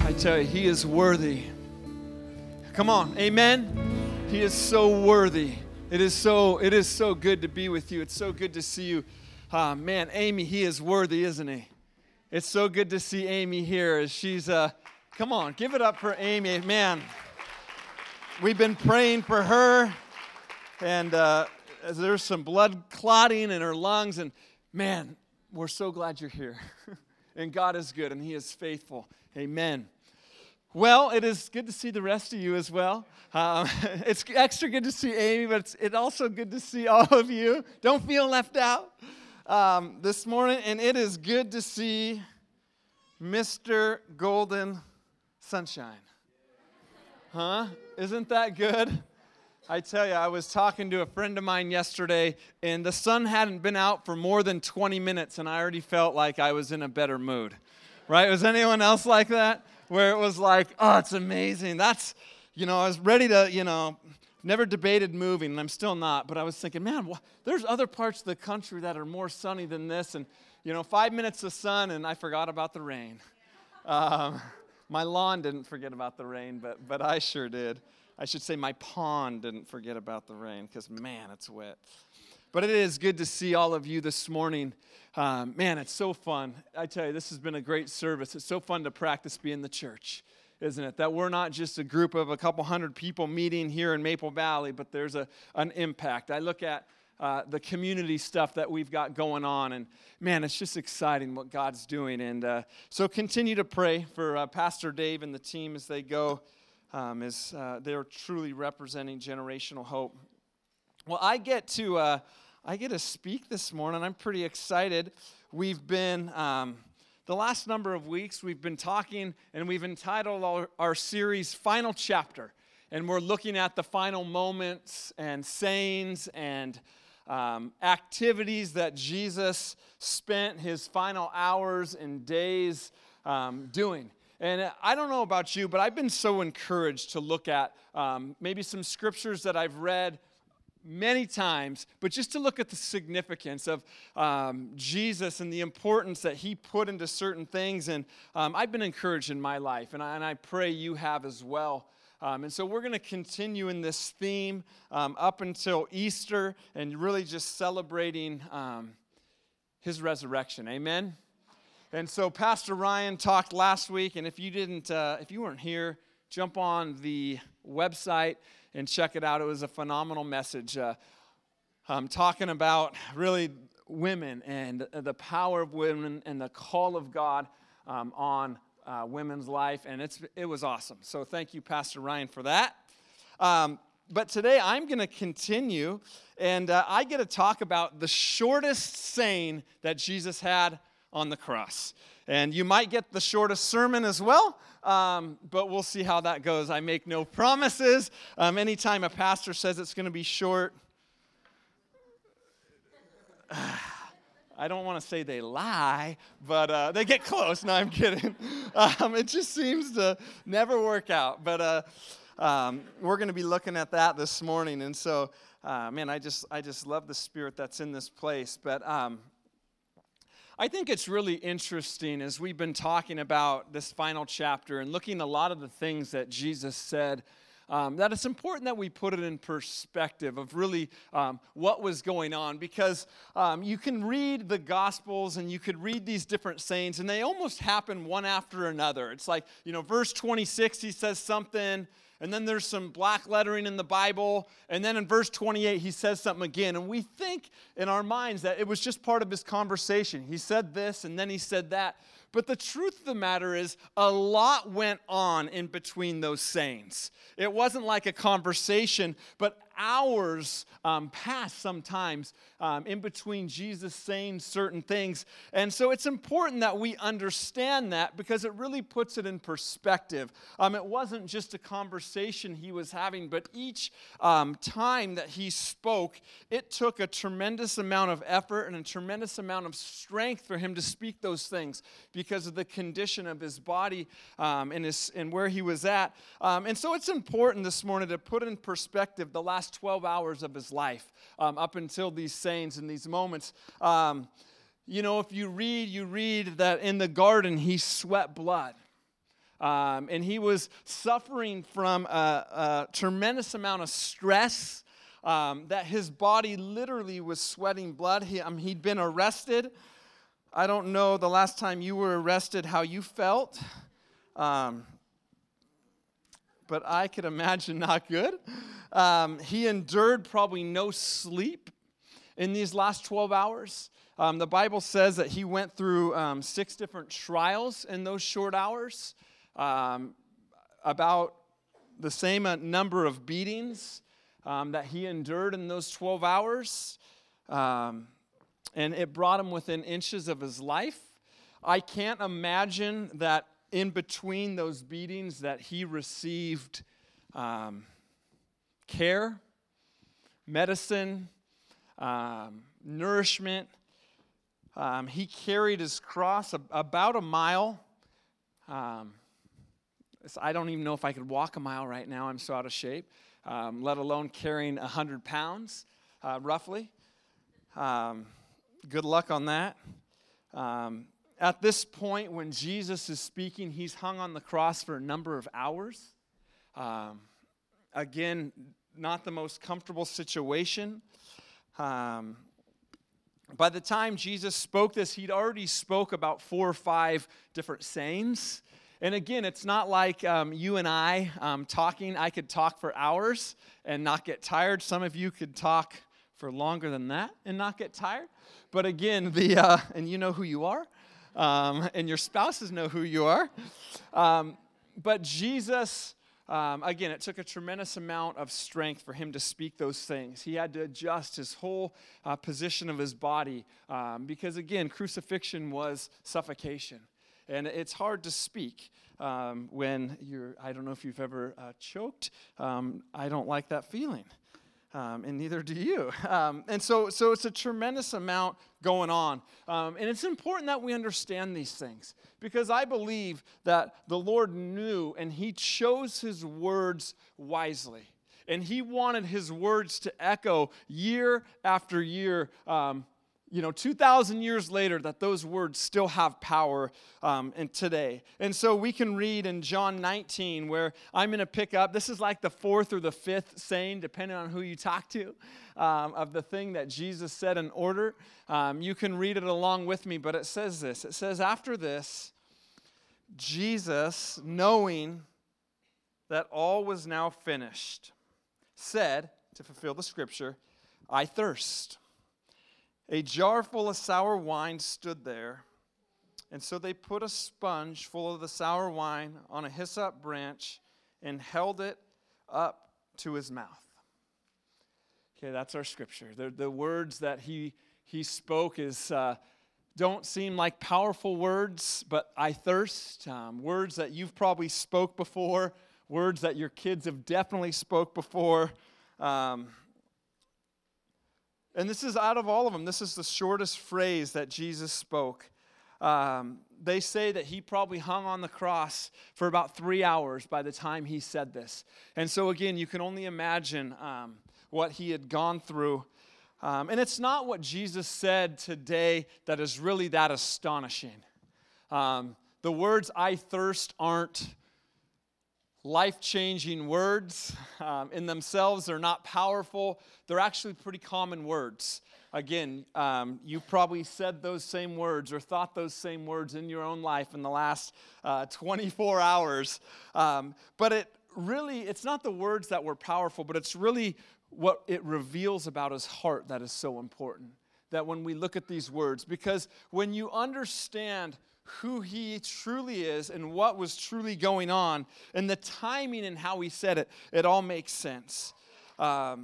I tell you, He is worthy. Come on, amen? He is so worthy. It is so good to be with you. It's so good to see you. Man, Amy, He is worthy, isn't He? It's so good to see Amy here as she's, come on, give it up for Amy. Man, we've been praying for her, and as there's some blood clotting in her lungs, and man, we're so glad you're here. And God is good, and He is faithful. Amen. Well, it is good to see the rest of you as well. It's extra good to see Amy, but it's also good to see all of you. Don't feel left out this morning. And it is good to see Mr. Golden Sunshine. Huh? Isn't that good? I tell you, I was talking to a friend of mine yesterday, and the sun hadn't been out for more than 20 minutes, and I already felt like I was in a better mood. Right? Was anyone else like that? Where it was like, oh, it's amazing. That's, I was ready to, never debated moving, and I'm still not, but I was thinking, man, there's other parts of the country that are more sunny than this, and, 5 minutes of sun, and I forgot about the rain. My lawn didn't forget about the rain, but I sure did. I should say my pond didn't forget about the rain, because, man, it's wet. But it is good to see all of you this morning. Man, it's so fun. I tell you, this has been a great service. It's so fun to practice being the church, isn't it? That we're not just a group of a couple hundred people meeting here in Maple Valley, but there's an impact. I look at the community stuff that we've got going on, and man, it's just exciting what God's doing. And so continue to pray for Pastor Dave and the team as they go, as they're truly representing generational hope. Well, I get to speak this morning. I'm pretty excited. We've been, the last number of weeks, we've been talking, and we've entitled our series, Final Chapter. And we're looking at the final moments and sayings and activities that Jesus spent His final hours and days doing. And I don't know about you, but I've been so encouraged to look at maybe some scriptures that I've read many times, but just to look at the significance of Jesus and the importance that He put into certain things. And I've been encouraged in my life, and I pray you have as well. And so we're going to continue in this theme up until Easter and really just celebrating His resurrection. Amen? And so Pastor Ryan talked last week, and if you weren't here, jump on the website and check it out. It was a phenomenal message talking about really women and the power of women and the call of God on women's life, and it was awesome. So thank you, Pastor Ryan, for that. But today I'm going to continue, and I get to talk about the shortest saying that Jesus had on the cross. And you might get the shortest sermon as well, but we'll see how that goes. I make no promises. Anytime a pastor says it's going to be short, I don't want to say they lie, but they get close. No, I'm kidding. It just seems to never work out. But we're going to be looking at that this morning. And so, man, I just love the spirit that's in this place. But I think it's really interesting as we've been talking about this final chapter and looking at a lot of the things that Jesus said, that it's important that we put it in perspective of really what was going on, because you can read the Gospels and you could read these different sayings and they almost happen one after another. It's like, verse 26, He says something, and then there's some black lettering in the Bible, and then in verse 28, He says something again. And we think in our minds that it was just part of His conversation. He said this, and then He said that. But the truth of the matter is, a lot went on in between those sayings. It wasn't like a conversation, but hours passed sometimes in between Jesus saying certain things. And so it's important that we understand that, because it really puts it in perspective. It wasn't just a conversation He was having, but each time that He spoke, it took a tremendous amount of effort and a tremendous amount of strength for Him to speak those things, because of the condition of His body and where He was at. And so it's important this morning to put in perspective the last 12 hours of His life up until these sayings and these moments. If you read that in the garden He sweat blood. And he was suffering from a tremendous amount of stress, that his body literally was sweating blood. He'd been arrested. I don't know the last time you were arrested how you felt, but I could imagine not good. He endured probably no sleep in these last 12 hours. The Bible says that he went through 6 different trials in those short hours, about the same number of beatings that he endured in those 12 hours. And it brought him within inches of his life. I can't imagine that in between those beatings that he received care, medicine, nourishment. He carried his cross about a mile. I don't even know if I could walk a mile right now. I'm so out of shape, let alone carrying 100 pounds, roughly. Good luck on that. At this point, when Jesus is speaking, he's hung on the cross for a number of hours. Again, not the most comfortable situation. By the time Jesus spoke this, he'd already spoke about 4 or 5 different sayings. And again, it's not like you and I talking. I could talk for hours and not get tired. Some of you could talk for longer than that and not get tired. But again, and you know who you are, and your spouses know who you are. But Jesus, again, it took a tremendous amount of strength for him to speak those things. He had to adjust his whole position of his body because, again, crucifixion was suffocation. And it's hard to speak when I don't know if you've ever choked. I don't like that feeling. And neither do you. And so it's a tremendous amount going on. And it's important that we understand these things because I believe that the Lord knew and he chose his words wisely. And he wanted his words to echo year after year, 2,000 years later, that those words still have power and today. And so we can read in John 19 where I'm going to pick up, this is like the 4th or the 5th saying, depending on who you talk to, of the thing that Jesus said in order. You can read it along with me, but it says this. It says, after this, Jesus, knowing that all was now finished, said, to fulfill the scripture, I thirst. A jar full of sour wine stood there, and so they put a sponge full of the sour wine on a hyssop branch and held it up to his mouth. Okay, that's our scripture. The words that he spoke don't seem like powerful words, but I thirst. Words that you've probably spoke before, words that your kids have definitely spoke before. And this is out of all of them, this is the shortest phrase that Jesus spoke. They say that he probably hung on the cross for about 3 hours by the time he said this. And so again, you can only imagine what he had gone through. And it's not what Jesus said today that is really that astonishing. The words, I thirst, aren't life-changing words in themselves. They're not powerful. They're actually pretty common words. Again, you probably said those same words or thought those same words in your own life in the last 24 hours. But it's not the words that were powerful, but it's really what it reveals about his heart that is so important. That when we look at these words, because when you understand who he truly is and what was truly going on and the timing and how he said it, it all makes sense. I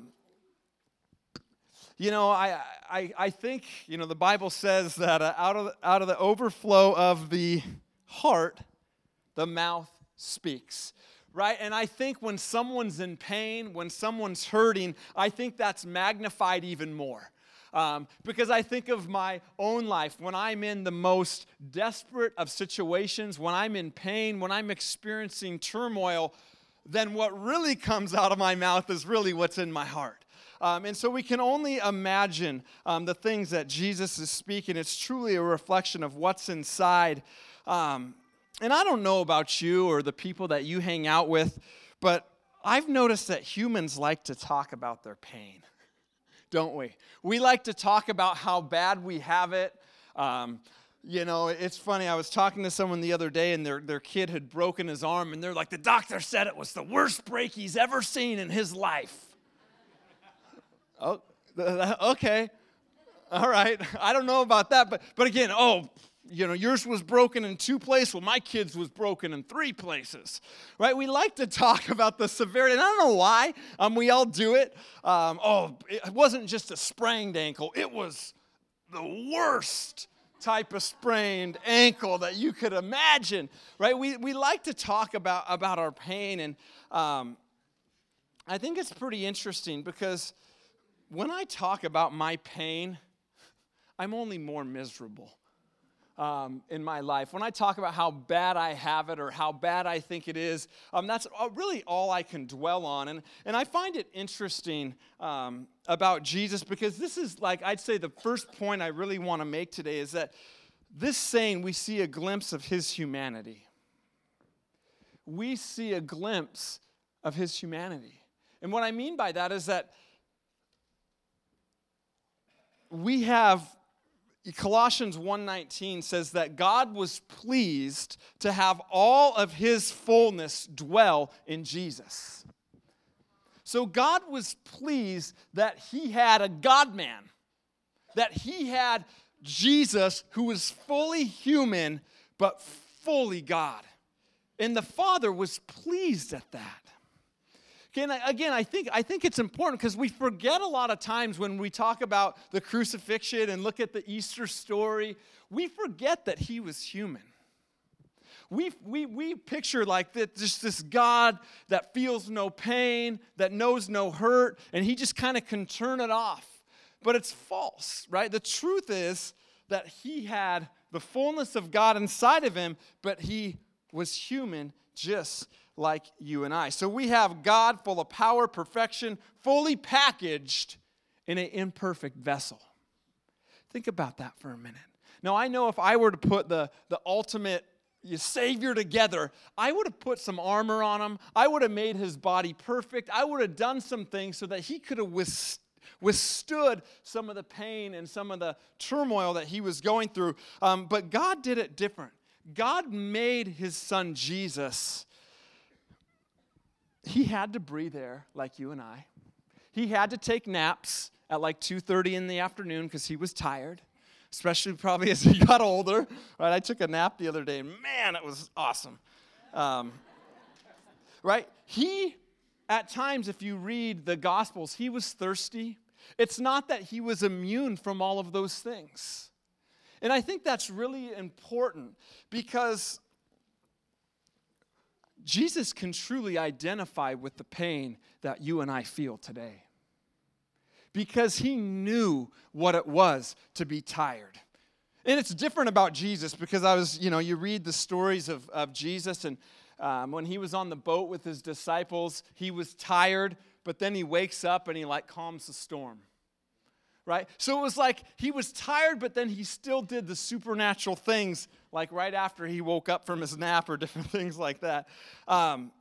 think, the Bible says that out of the overflow of the heart, the mouth speaks. Right? And I think when someone's in pain, when someone's hurting, I think that's magnified even more. Because I think of my own life, when I'm in the most desperate of situations, when I'm in pain, when I'm experiencing turmoil, then what really comes out of my mouth is really what's in my heart. And so we can only imagine the things that Jesus is speaking. It's truly a reflection of what's inside. And I don't know about you or the people that you hang out with, but I've noticed that humans like to talk about their pain, don't we? We like to talk about how bad we have it. It's funny. I was talking to someone the other day, and their kid had broken his arm, and they're like, the doctor said it was the worst break he's ever seen in his life. Oh, okay. All right. I don't know about that, but again, yours was broken in 2 places. Well, my kid's was broken in 3 places, right? We like to talk about the severity, and I don't know why. We all do it. It wasn't just a sprained ankle. It was the worst type of sprained ankle that you could imagine, right? We like to talk about our pain, and I think it's pretty interesting because when I talk about my pain, I'm only more miserable in my life. When I talk about how bad I have it or how bad I think it is, that's really all I can dwell on. And I find it interesting about Jesus because this is I'd say the first point I really want to make today is that this saying, we see a glimpse of his humanity. We see a glimpse of his humanity. And what I mean by that is that we have Colossians 1:19 says that God was pleased to have all of his fullness dwell in Jesus. So God was pleased that he had a God-man, that he had Jesus who was fully human but fully God. And the Father was pleased at that. Again, I think it's important because we forget a lot of times when we talk about the crucifixion and look at the Easter story, we forget that he was human. We picture just this God that feels no pain, that knows no hurt, and he just kind of can turn it off. But it's false, right? The truth is that he had the fullness of God inside of him, but he was human just like you and I. So we have God full of power, perfection, fully packaged in an imperfect vessel. Think about that for a minute. Now, I know if I were to put the ultimate Savior together, I would have put some armor on him. I would have made his body perfect. I would have done some things so that he could have withstood some of the pain and some of the turmoil that he was going through. But God did it different. God made his son Jesus. He had to breathe air like you and I. He had to take naps at 2:30 in the afternoon because he was tired, especially probably as he got older. Right? I took a nap the other day, and man, it was awesome. Right? He, at times, if you read the Gospels, he was thirsty. It's not that he was immune from all of those things. And I think that's really important because Jesus can truly identify with the pain that you and I feel today because he knew what it was to be tired. And it's different about Jesus because you read the stories of Jesus, and when he was on the boat with his disciples, he was tired, but then he wakes up and he calms the storm. Right? So it was he was tired, but then he still did the supernatural things, right after he woke up from his nap or different things like that. But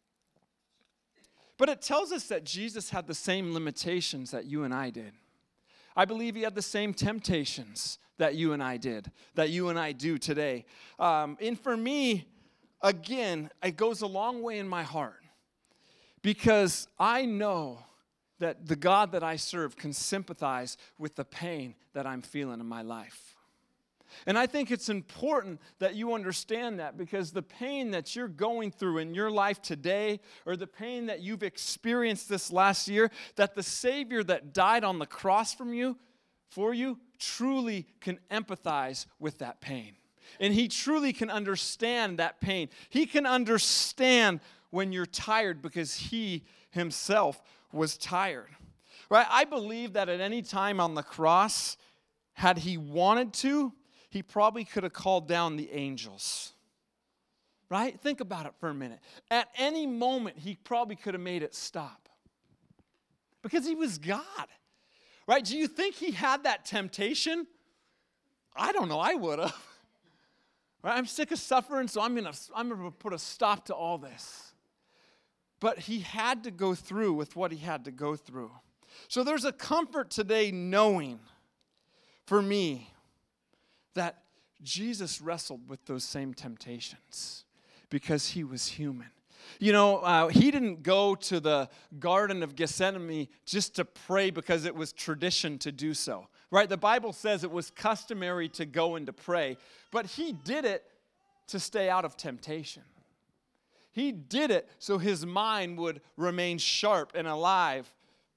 it tells us that Jesus had the same limitations that you and I did. I believe he had the same temptations that you and I did, that you and I do today. And for me, again, it goes a long way in my heart because I know that the God that I serve can sympathize with the pain that I'm feeling in my life. And I think it's important that you understand that because the pain that you're going through in your life today or the pain that you've experienced this last year, that the Savior that died on the cross for you, truly can empathize with that pain. And he truly can understand that pain. He can understand when you're tired because he himself was tired. Right? I believe that at any time on the cross, had he wanted to, he probably could have called down the angels. Right? Think about it for a minute. At any moment, he probably could have made it stop. Because he was God. Right? Do you think he had that temptation? I don't know. I would have. Right? I'm sick of suffering, so I'm gonna put a stop to all this. But he had to go through with what he had to go through. So there's a comfort today knowing, for me, that Jesus wrestled with those same temptations because he was human. You know, he didn't go to the Garden of Gethsemane just to pray because it was tradition to do so. Right? The Bible says it was customary to go and to pray, but he did it to stay out of temptation. He did it so his mind would remain sharp and alive.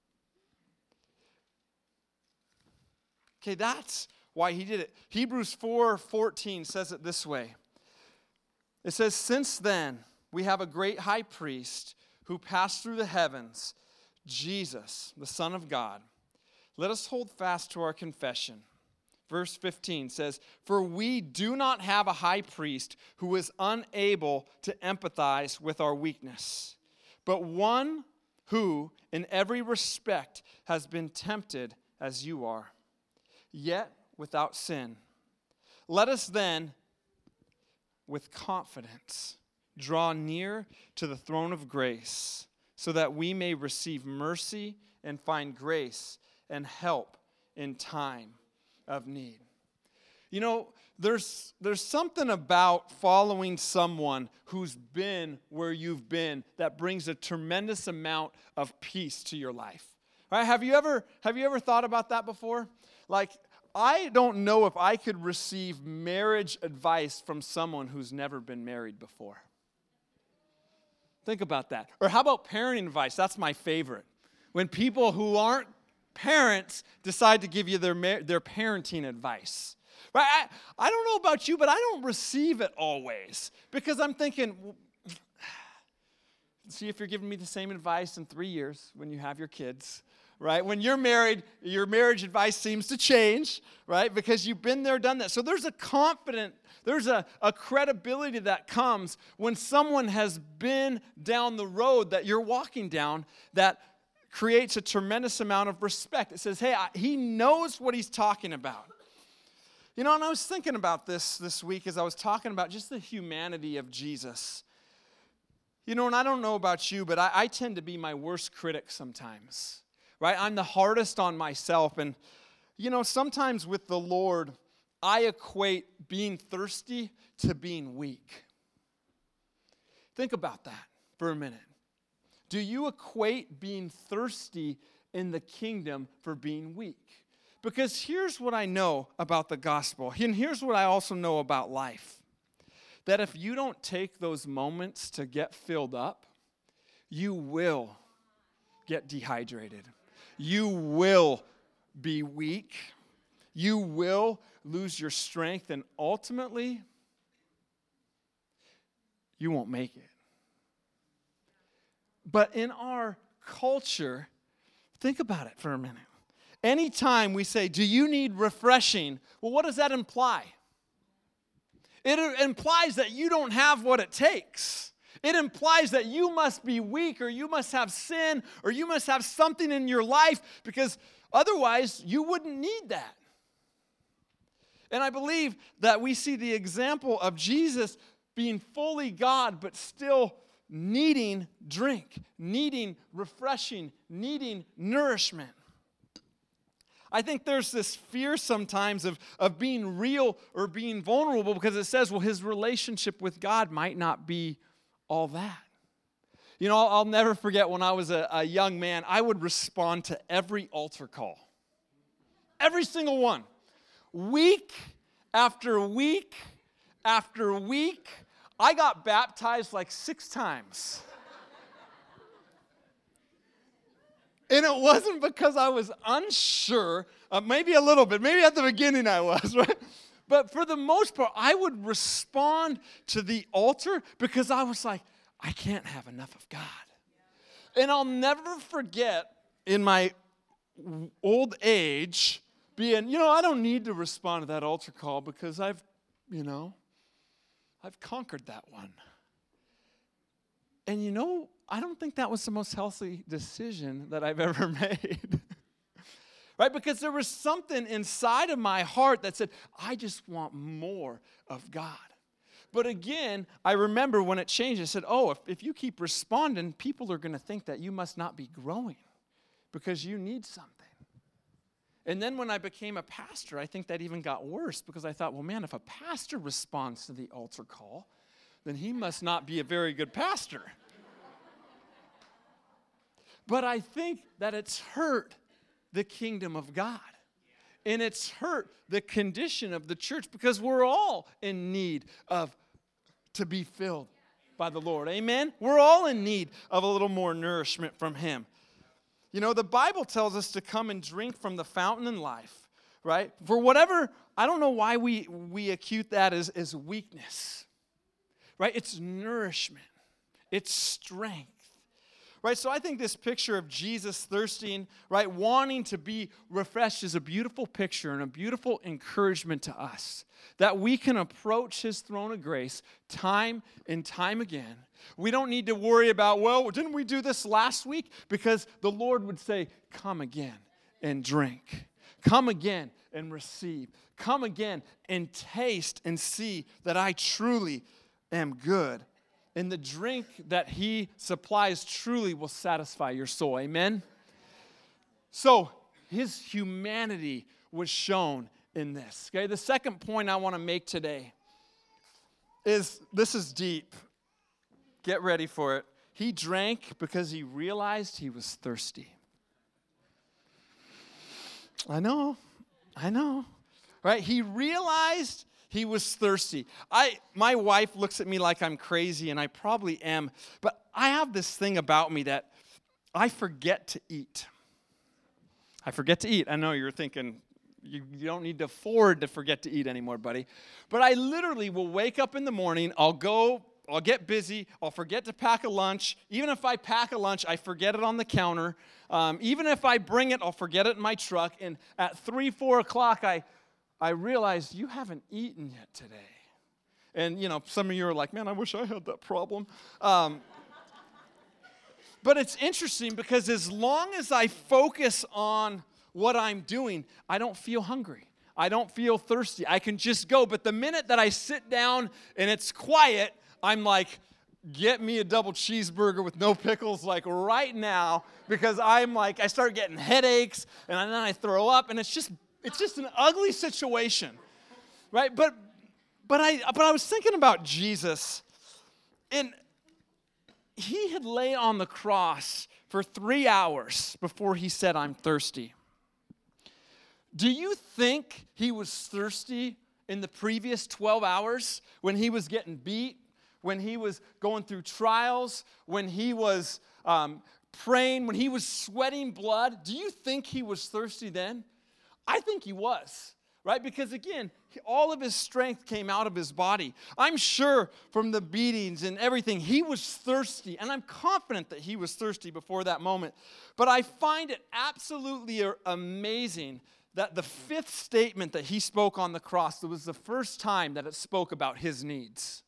Okay, that's why he did it. Hebrews 4:14 says it this way. It says, "Since then, we have a great high priest who passed through the heavens, Jesus, the Son of God. Let us hold fast to our confession." Verse 15 says, "For we do not have a high priest who is unable to empathize with our weakness, but one who, in every respect, has been tempted as you are, yet without sin. Let us then, with confidence, draw near to the throne of grace, so that we may receive mercy and find grace and help in time of need." You know, there's something about following someone who's been where you've been that brings a tremendous amount of peace to your life. Right? Have you ever thought about that before? Like, I don't know if I could receive marriage advice from someone who's never been married before. Think about that. Or how about parenting advice? That's my favorite. When people who aren't parents decide to give you their parenting advice. Right? I don't know about you, but I don't receive it always. Because I'm thinking, see if you're giving me the same advice in 3 years when you have your kids. Right? When you're married, your marriage advice seems to change, right? Because you've been there, done that. So there's a credibility that comes when someone has been down the road that you're walking down that creates a tremendous amount of respect. It says, hey, he knows what he's talking about. You know, and I was thinking about this week as I was talking about just the humanity of Jesus. You know, and I don't know about you, but I tend to be my worst critic sometimes. Right? I'm the hardest on myself. And, you know, sometimes with the Lord, I equate being thirsty to being weak. Think about that for a minute. Do you equate being thirsty in the kingdom for being weak? Because here's what I know about the gospel, and here's what I also know about life. That if you don't take those moments to get filled up, you will get dehydrated. You will be weak. You will lose your strength, and ultimately, you won't make it. But in our culture, think about it for a minute. Anytime we say, do you need refreshing? Well, what does that imply? It implies that you don't have what it takes. It implies that you must be weak, or you must have sin, or you must have something in your life, because otherwise you wouldn't need that. And I believe that we see the example of Jesus being fully God, but still needing drink, needing refreshing, needing nourishment. I think there's this fear sometimes of being real or being vulnerable, because it says, well, his relationship with God might not be all that. You know, I'll never forget when I was a young man, I would respond to every altar call. Every single one. Week after week after week. I got baptized like 6 times. And it wasn't because I was unsure, maybe a little bit, maybe at the beginning I was, right? But for the most part, I would respond to the altar because I was like, I can't have enough of God. And I'll never forget in my old age being, I don't need to respond to that altar call because I've conquered that one. And I don't think that was the most healthy decision that I've ever made. Right? Because there was something inside of my heart that said, I just want more of God. But again, I remember when it changed, I said, oh, if you keep responding, people are going to think that you must not be growing because you need something. And then when I became a pastor, I think that even got worse because I thought, well, man, if a pastor responds to the altar call, then he must not be a very good pastor. But I think that it's hurt the kingdom of God. And it's hurt the condition of the church because we're all in need to be filled by the Lord. Amen? We're all in need of a little more nourishment from Him. You know, the Bible tells us to come and drink from the fountain in life, right? For whatever, I don't know why we acute that as weakness, right? It's nourishment. It's strength. Right, so I think this picture of Jesus thirsting, right, wanting to be refreshed is a beautiful picture and a beautiful encouragement to us that we can approach His throne of grace time and time again. We don't need to worry about, well, didn't we do this last week? Because the Lord would say, come again and drink. Come again and receive. Come again and taste and see that I truly am good. And the drink that He supplies truly will satisfy your soul. Amen? So, His humanity was shown in this. Okay, the second point I want to make today is, this is deep. Get ready for it. He drank because He realized He was thirsty. I know. Right? He realized He was thirsty. My wife looks at me like I'm crazy, and I probably am, but I have this thing about me that I forget to eat. I forget to eat. I know you're thinking, you don't need to afford to forget to eat anymore, buddy. But I literally will wake up in the morning, I'll get busy, I'll forget to pack a lunch. Even if I pack a lunch, I forget it on the counter. Even if I bring it, I'll forget it in my truck. And at 3, 4 o'clock, I realized you haven't eaten yet today. And, you know, some of you are like, man, I wish I had that problem. But it's interesting because as long as I focus on what I'm doing, I don't feel hungry. I don't feel thirsty. I can just go. But the minute that I sit down and it's quiet, I'm like, get me a double cheeseburger with no pickles, like right now, because I start getting headaches, and then I throw up, and it's just an ugly situation, right? But I was thinking about Jesus, and He had laid on the cross for 3 hours before He said, I'm thirsty. Do you think He was thirsty in the previous 12 hours when He was getting beat, when He was going through trials, when He was praying, when He was sweating blood? Do you think He was thirsty then? I think He was, right? Because again, all of His strength came out of His body. I'm sure from the beatings and everything, He was thirsty, and I'm confident that He was thirsty before that moment. But I find it absolutely amazing that the fifth statement that He spoke on the cross, it was the first time that it spoke about His needs.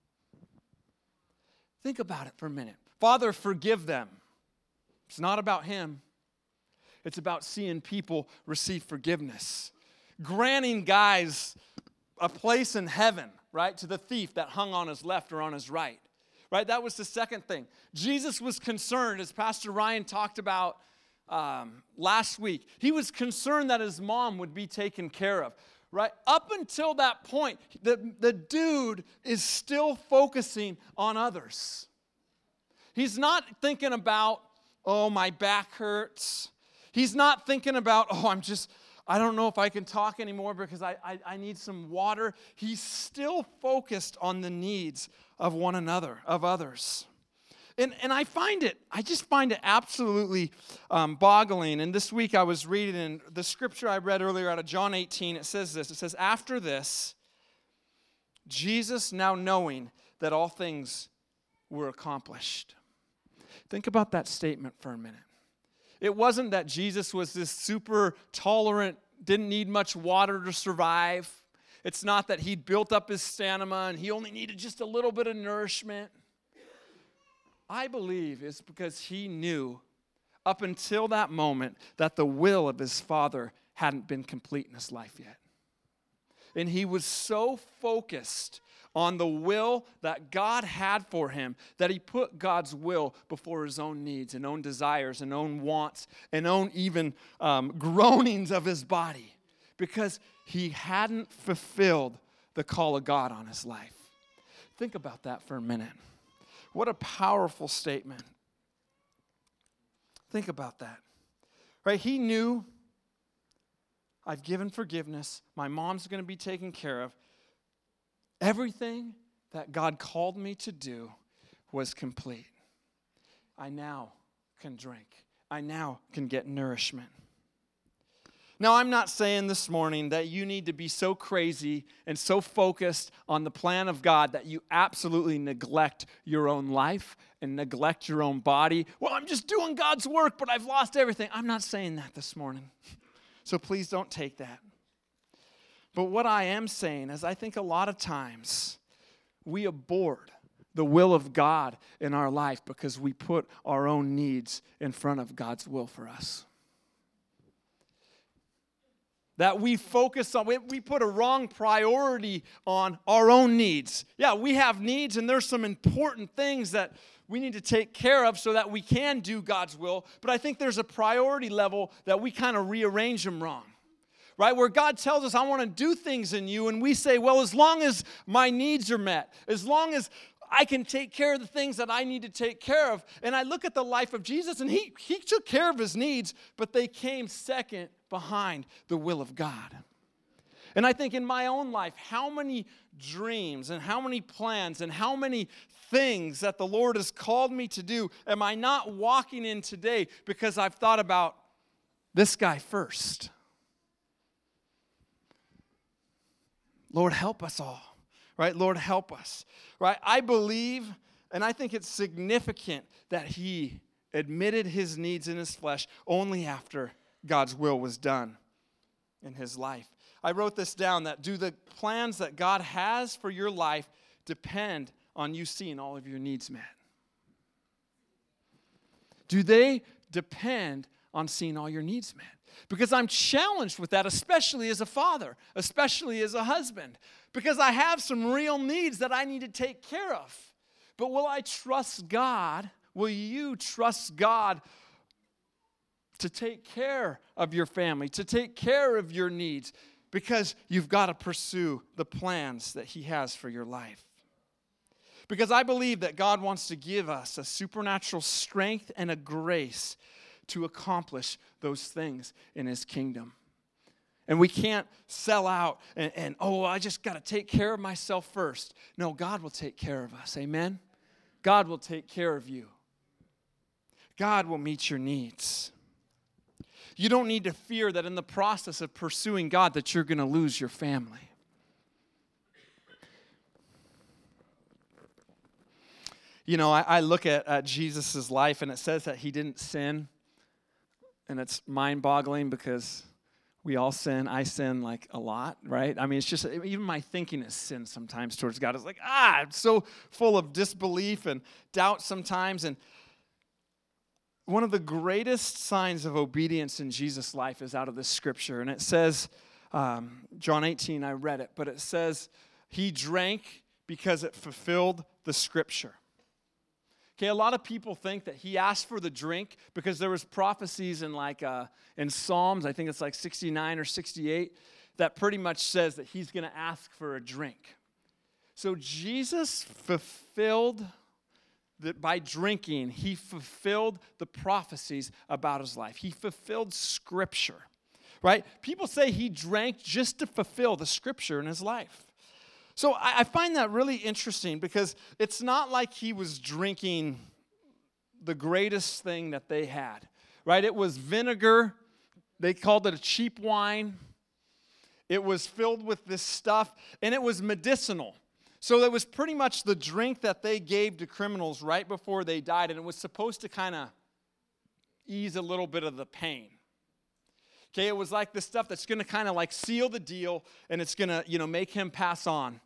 Think about it for a minute. Father, forgive them. It's not about Him. It's about seeing people receive forgiveness. Granting guys a place in heaven, right, to the thief that hung on his left or on his right. Right? That was the second thing. Jesus was concerned, as Pastor Ryan talked about last week. He was concerned that his mom would be taken care of. Right? Up until that point, the dude is still focusing on others. He's not thinking about, oh, my back hurts. He's not thinking about, I don't know if I can talk anymore because I need some water. He's still focused on the needs of one another, of others. And I just find it absolutely boggling. And this week I was reading in the scripture I read earlier out of John 18. It says this. It says, after this, Jesus, now knowing that all things were accomplished. Think about that statement for a minute. It wasn't that Jesus was this super tolerant, didn't need much water to survive. It's not that he'd built up his stamina and he only needed just a little bit of nourishment. I believe it's because he knew up until that moment that the will of his Father hadn't been complete in his life yet. And he was so focused on the will that God had for him, that he put God's will before his own needs and own desires and own wants and own even groanings of his body, because he hadn't fulfilled the call of God on his life. Think about that for a minute. What a powerful statement. Think about that. Right? He knew, I've given forgiveness. My mom's going to be taken care of. Everything that God called me to do was complete. I now can drink. I now can get nourishment. Now, I'm not saying this morning that you need to be so crazy and so focused on the plan of God that you absolutely neglect your own life and neglect your own body. Well, I'm just doing God's work, but I've lost everything. I'm not saying that this morning. So please don't take that. But what I am saying is I think a lot of times we abort the will of God in our life because we put our own needs in front of God's will for us. That we focus on, we put a wrong priority on our own needs. Yeah, we have needs, and there's some important things that we need to take care of so that we can do God's will. But I think there's a priority level that we kind of rearrange them wrong. Right? Where God tells us, I want to do things in you, and we say, well, as long as my needs are met, as long as I can take care of the things that I need to take care of. And I look at the life of Jesus, and he took care of his needs, but they came second behind the will of God. And I think in my own life, how many dreams and how many plans and how many things that the Lord has called me to do am I not walking in today because I've thought about this guy first? Lord, help us all. Right? Lord, help us. Right? I believe, and I think it's significant that he admitted his needs in his flesh only after God's will was done in his life. I wrote this down, that do the plans that God has for your life depend on you seeing all of your needs met? Do they depend on seeing all your needs met? Because I'm challenged with that, especially as a father, especially as a husband, because I have some real needs that I need to take care of. But will I trust God? Will you trust God to take care of your family, to take care of your needs? Because you've got to pursue the plans that he has for your life. Because I believe that God wants to give us a supernatural strength and a grace to accomplish those things in his kingdom. And we can't sell out and I just got to take care of myself first. No, God will take care of us. Amen? God will take care of you. God will meet your needs. You don't need to fear that in the process of pursuing God that you're going to lose your family. You know, I look at Jesus' life, and it says that he didn't sin. And it's mind-boggling because we all sin. I sin like a lot, right? I mean, it's just, even my thinking is sin sometimes towards God. It's like, I'm so full of disbelief and doubt sometimes. And one of the greatest signs of obedience in Jesus' life is out of this scripture. And it says, John 18, I read it, but it says, he drank because it fulfilled the scripture. Okay, a lot of people think that he asked for the drink because there was prophecies in Psalms, I think it's like 69 or 68, that pretty much says that he's going to ask for a drink. So Jesus fulfilled that by drinking, he fulfilled the prophecies about his life. He fulfilled scripture, right? People say he drank just to fulfill the scripture in his life. So I find that really interesting because it's not like he was drinking the greatest thing that they had, right? It was vinegar. They called it a cheap wine. It was filled with this stuff, and it was medicinal. So it was pretty much the drink that they gave to criminals right before they died, and it was supposed to kind of ease a little bit of the pain. Okay, it was like the stuff that's going to kind of like seal the deal, and it's going to, make him pass on.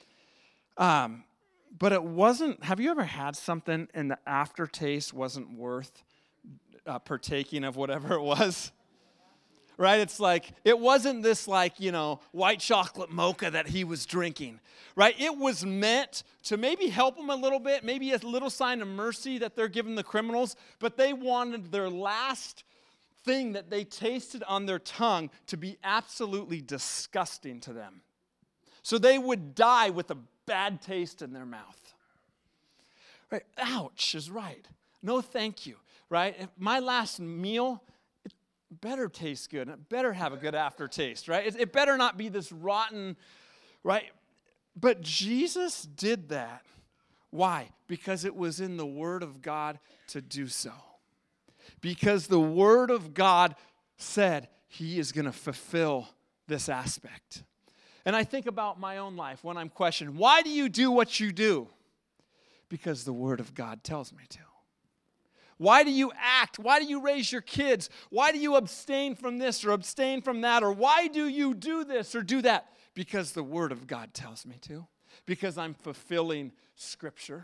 But it wasn't, have you ever had something and the aftertaste wasn't worth partaking of whatever it was? right? It's like, it wasn't this like, white chocolate mocha that he was drinking, right? It was meant to maybe help him a little bit, maybe a little sign of mercy that they're giving the criminals, but they wanted their last thing that they tasted on their tongue to be absolutely disgusting to them. So they would die with a bad taste in their mouth. Right? Ouch is right. No thank you, right? If my last meal, it better taste good. It better have a good aftertaste, right? It better not be this rotten, right? But Jesus did that. Why? Because it was in the Word of God to do so. Because the Word of God said He is going to fulfill this aspect. And I think about my own life when I'm questioned, why do you do what you do? Because the Word of God tells me to. Why do you act? Why do you raise your kids? Why do you abstain from this or abstain from that? Or why do you do this or do that? Because the Word of God tells me to. Because I'm fulfilling Scripture.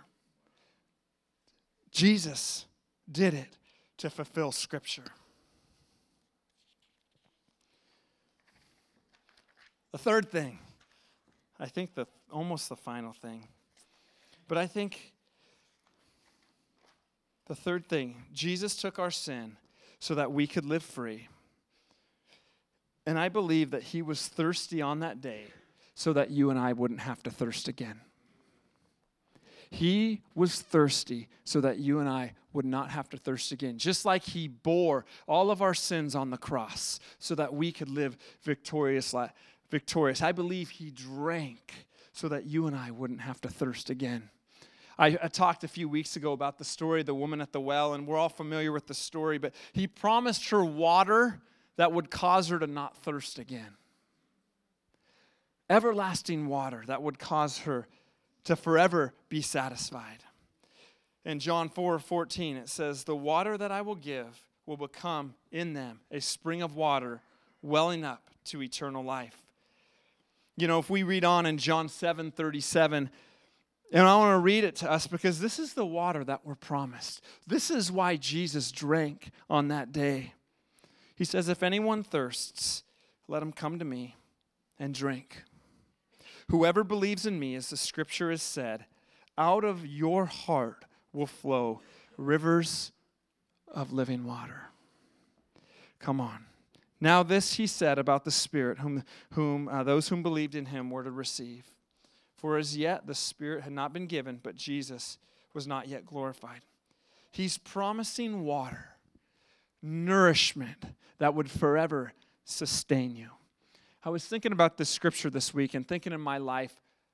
Jesus did it to fulfill Scripture. The third thing, I think almost the final thing, but I think the third thing, Jesus took our sin so that we could live free. And I believe that He was thirsty on that day so that you and I wouldn't have to thirst again. He was thirsty so that you and I would not have to thirst again. Just like He bore all of our sins on the cross so that we could live victorious. I believe He drank so that you and I wouldn't have to thirst again. I talked a few weeks ago about the story of the woman at the well, and we're all familiar with the story, but He promised her water that would cause her to not thirst again. Everlasting water that would cause her to forever be satisfied. In John 4:14, it says, "The water that I will give will become in them a spring of water welling up to eternal life." If we read on in John 7:37, and I want to read it to us because this is the water that we're promised. This is why Jesus drank on that day. He says, "If anyone thirsts, let him come to me and drink. Whoever believes in me, as the Scripture has said, out of your heart will flow rivers of living water." Come on. Now this He said about the Spirit, whom those whom believed in Him were to receive. For as yet the Spirit had not been given, but Jesus was not yet glorified. He's promising water, nourishment that would forever sustain you. I was thinking about this scripture this week and thinking in my life,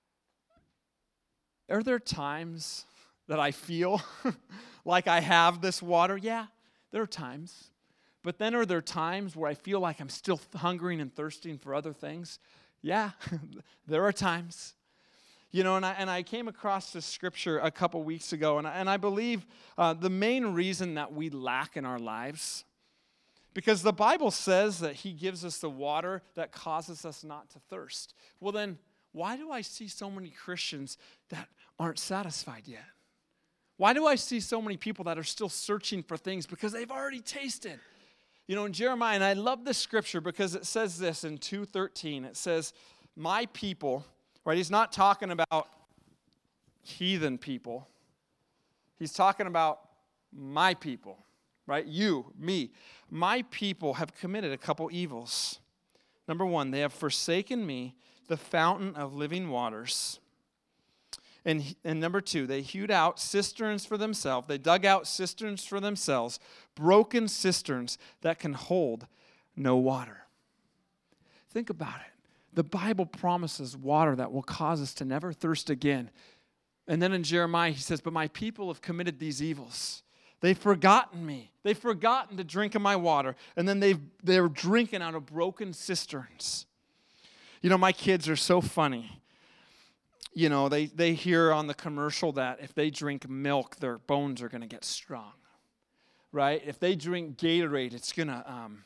are there times that I feel like I have this water? Yeah, there are times. But then are there times where I feel like I'm still hungering and thirsting for other things? Yeah, there are times. And I came across this scripture a couple weeks ago, and I believe the main reason that we lack in our lives, because the Bible says that He gives us the water that causes us not to thirst. Well then, why do I see so many Christians that aren't satisfied yet? Why do I see so many people that are still searching for things because they've already tasted? In Jeremiah, and I love this scripture because it says this in 2:13. It says, "My people," right? He's not talking about heathen people. He's talking about my people, right? You, me. "My people have committed a couple evils. Number one, they have forsaken me, the fountain of living waters. And number two, they hewed out cisterns for themselves. They dug out cisterns for themselves, broken cisterns that can hold no water." Think about it. The Bible promises water that will cause us to never thirst again. And then in Jeremiah, He says, "But my people have committed these evils. They've forgotten me. They've forgotten to drink of my water. And then they're drinking out of broken cisterns." My kids are so funny. They hear on the commercial that if they drink milk, their bones are going to get strong, right? If they drink Gatorade, it's going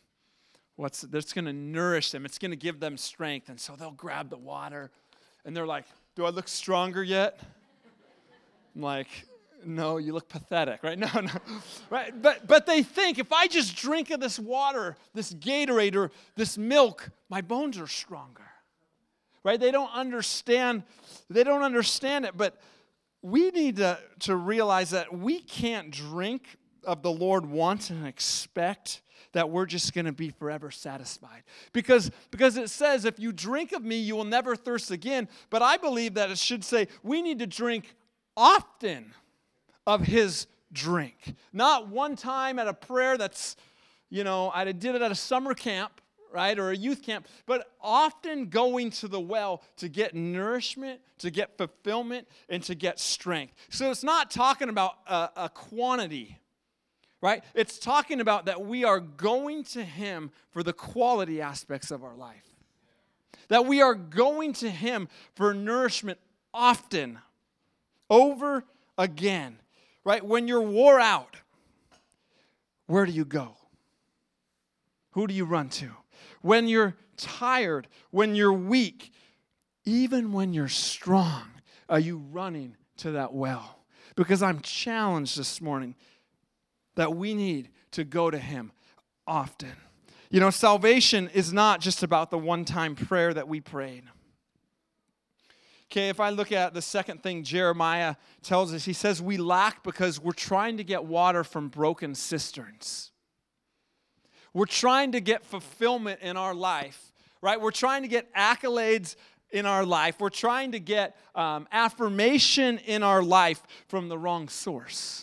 to nourish them. It's going to give them strength. And so they'll grab the water, and they're like, "Do I look stronger yet?" I'm like, No, you look pathetic, right? No, right? But they think if I just drink of this water, this Gatorade or this milk, my bones are stronger, right? They don't understand it, but we need to realize that we can't drink of the Lord once and expect that we're just going to be forever satisfied. Because it says, if you drink of me, you will never thirst again. But I believe that it should say, we need to drink often of his drink. Not one time at a prayer that's, I did it at a summer camp, right, or a youth camp, but often going to the well to get nourishment, to get fulfillment, and to get strength. So it's not talking about a quantity, right? It's talking about that we are going to him for the quality aspects of our life. That we are going to him for nourishment often, over again, right? When you're wore out, where do you go? Who do you run to? When you're tired, when you're weak, even when you're strong, are you running to that well? Because I'm challenged this morning that we need to go to him often. Salvation is not just about the one-time prayer that we prayed. Okay, if I look at the second thing Jeremiah tells us, he says we lack because we're trying to get water from broken cisterns. We're trying to get fulfillment in our life, right? We're trying to get accolades in our life. We're trying to get affirmation in our life from the wrong source.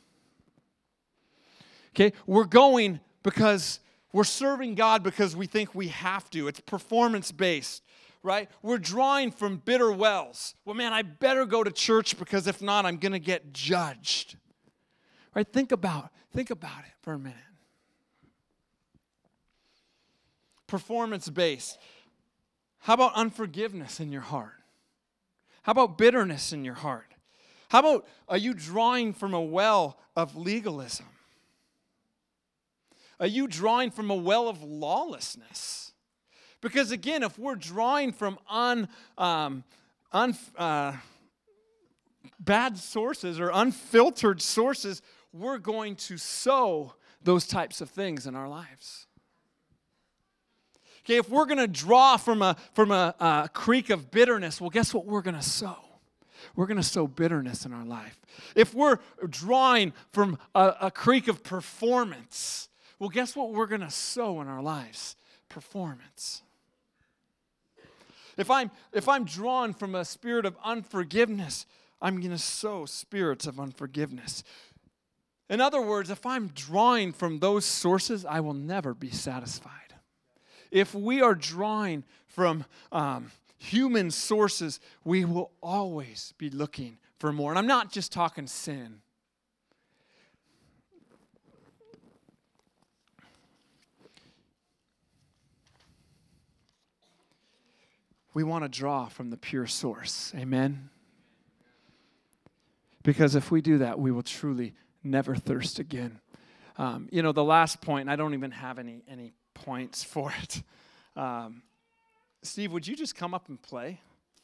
Okay, we're going because we're serving God because we think we have to. It's performance-based, right? We're drawing from bitter wells. Well, man, I better go to church because if not, I'm going to get judged. Right? Think about it for a minute. Performance-based. How about unforgiveness in your heart? How about bitterness in your heart? How about, are you drawing from a well of legalism? Are you drawing from a well of lawlessness? Because again, if we're drawing from bad sources or unfiltered sources, we're going to sow those types of things in our lives. Okay, if we're going to draw from a creek of bitterness, well, guess what we're going to sow? We're going to sow bitterness in our life. If we're drawing from a creek of performance, well, guess what we're going to sow in our lives? Performance. If I'm drawn from a spirit of unforgiveness, I'm going to sow spirits of unforgiveness. In other words, if I'm drawing from those sources, I will never be satisfied. If we are drawing from human sources, we will always be looking for more. And I'm not just talking sin. We want to draw from the pure source. Amen? Because if we do that, we will truly never thirst again. The last point, and I don't even have any points for it. Steve, would you just come up and play?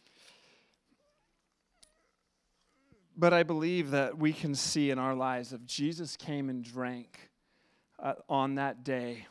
But I believe that we can see in our lives if Jesus came and drank on that day,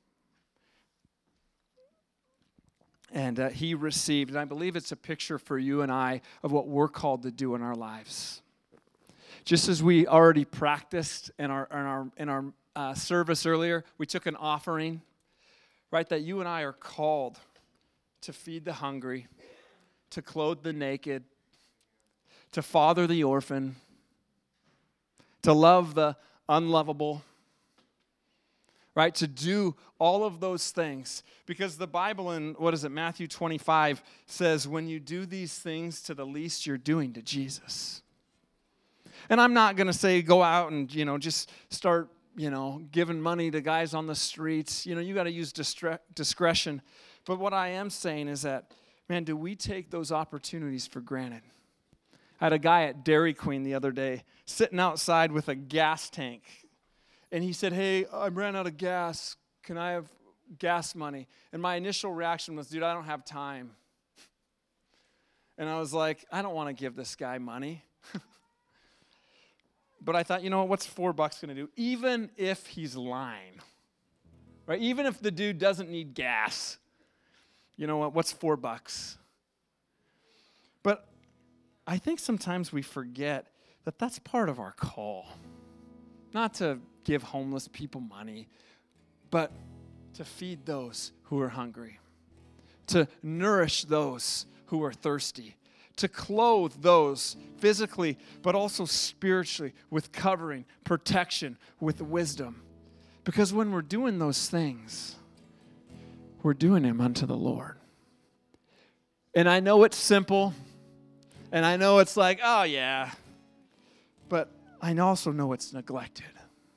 and he received, and I believe it's a picture for you and I of what we're called to do in our lives. Just as we already practiced in our service earlier, we took an offering, right? That you and I are called to feed the hungry, to clothe the naked, to father the orphan, to love the unlovable, right? To do all of those things. Because the Bible in, Matthew 25 says, when you do these things to the least, you're doing to Jesus. And I'm not going to say go out and, just start, giving money to guys on the streets. You got to use discretion. But what I am saying is that, man, do we take those opportunities for granted? I had a guy at Dairy Queen the other day sitting outside with a gas tank. And he said, hey, I ran out of gas. Can I have gas money? And my initial reaction was, dude, I don't have time. And I was like, I don't want to give this guy money. But I thought, you know what, what's $4 going to do? Even if he's lying, right? Even if the dude doesn't need gas, you know what, what's $4? But I think sometimes we forget that that's part of our call. Not to give homeless people money, but to feed those who are hungry, to nourish those who are thirsty, to clothe those physically, but also spiritually with covering, protection, with wisdom. Because when we're doing those things, we're doing them unto the Lord. And I know it's simple, and I know it's like, oh yeah, but I also know it's neglected.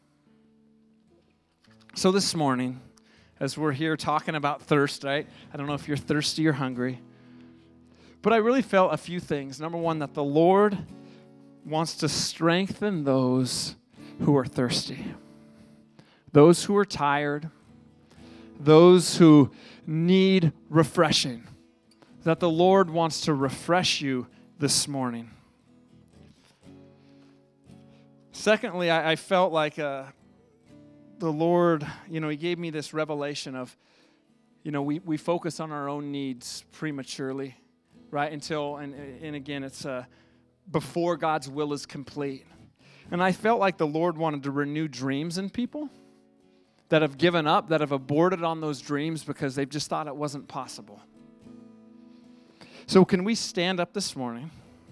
So this morning, as we're here talking about thirst, right? I don't know if you're thirsty or hungry, but I really felt a few things. Number one, that the Lord wants to strengthen those who are thirsty, those who are tired, those who need refreshing, that the Lord wants to refresh you this morning. Secondly, I felt like the Lord, He gave me this revelation of, we focus on our own needs prematurely, right? And again, it's before God's will is complete. And I felt like the Lord wanted to renew dreams in people that have given up, that have aborted on those dreams because they've just thought it wasn't possible. So can we stand up this morning?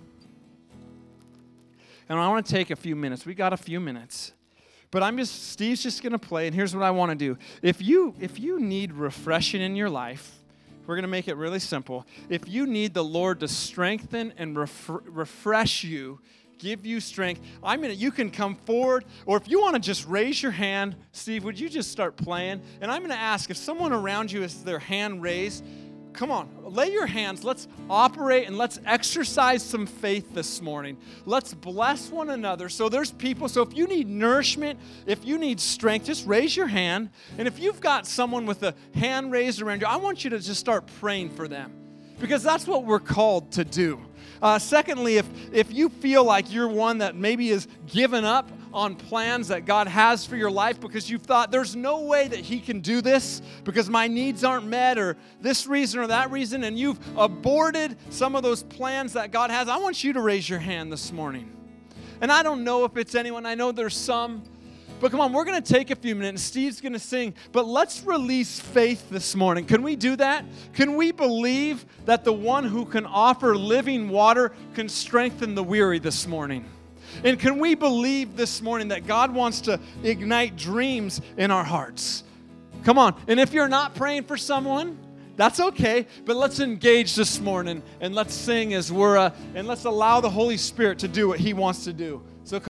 And I want to take a few minutes. We got a few minutes. But Steve's just going to play, and here's what I want to do. If you need refreshing in your life, we're going to make it really simple. If you need the Lord to strengthen and refresh you, give you strength, you can come forward, or if you want to just raise your hand, Steve, would you just start playing? And I'm going to ask if someone around you has their hand raised, come on, lay your hands. Let's operate and let's exercise some faith this morning. Let's bless one another. So there's people, so if you need nourishment, if you need strength, just raise your hand. And if you've got someone with a hand raised around you, I want you to just start praying for them, because that's what we're called to do. Secondly, if you feel like you're one that maybe is given up on plans that God has for your life because you've thought there's no way that He can do this because my needs aren't met or this reason or that reason, and you've aborted some of those plans that God has, I want you to raise your hand this morning. And I don't know if it's anyone. I know there's some. But come on, we're going to take a few minutes. Steve's going to sing. But let's release faith this morning. Can we do that? Can we believe that the one who can offer living water can strengthen the weary this morning? And can we believe this morning that God wants to ignite dreams in our hearts? Come on. And if you're not praying for someone, that's okay. But let's engage this morning and let's sing as and let's allow the Holy Spirit to do what He wants to do. So